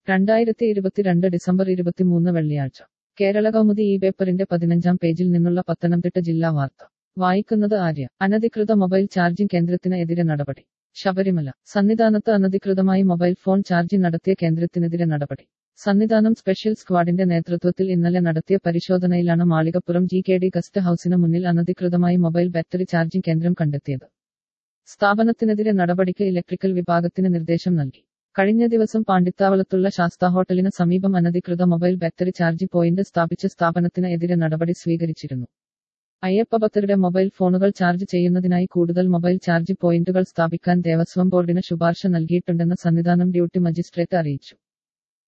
2022 December 23 വെള്ളിയാഴ്ച കേരള കൗമുദി ഈ പേപ്പറിന്റെ 15-ാം പേജിൽ നിന്നുള്ള പത്തനംതിട്ട ജില്ലാ വാർത്ത വായിക്കുന്നത് ആര്യ. അനധികൃത മൊബൈൽ ചാർജിംഗ് കേന്ദ്രത്തിന് എതിരെ നടപടി. ശബരിമല. സന്നിധാനത്ത് അനധികൃതമായി മൊബൈൽ ഫോൺ ചാർജിംഗ് നടത്തിയ കേന്ദ്രത്തിനെതിരെ നടപടി. സന്നിധാനം സ്പെഷ്യൽ സ്ക്വാഡിന്റെ നേതൃത്വത്തിൽ ഇന്നലെ നടത്തിയ പരിശോധനയിലാണ് മാളികപ്പുറം GKD ഗസ്റ്റ് ഹൌസിന് മുന്നിൽ അനധികൃതമായി മൊബൈൽ ബാറ്ററി ചാർജിംഗ് കേന്ദ്രം കണ്ടെത്തിയത്. സ്ഥാപനത്തിനെതിരെ നടപടിക്ക് ഇലക്ട്രിക്കൽ വിഭാഗത്തിന് നിർദ്ദേശം നൽകി. കഴിഞ്ഞ ദിവസം പാണ്ടിത്താവളത്തുള്ള ശാസ്ത ഹോട്ടലിന് സമീപം അനധികൃത മൊബൈൽ ബാറ്ററി ചാർജിംഗ് പോയിന്റ് സ്ഥാപിച്ച സ്ഥാപനത്തിന് എതിരെ നടപടി സ്വീകരിച്ചിരുന്നു. അയ്യപ്പഭക്തരുടെ മൊബൈൽ ഫോണുകൾ ചാർജ് ചെയ്യുന്നതിനായി കൂടുതൽ മൊബൈൽ ചാർജ് പോയിന്റുകൾ സ്ഥാപിക്കാൻ ദേവസ്വം ബോർഡിന് ശുപാർശ നൽകിയിട്ടുണ്ടെന്ന് സന്നിധാനം ഡ്യൂട്ടി മജിസ്ട്രേറ്റ് അറിയിച്ചു.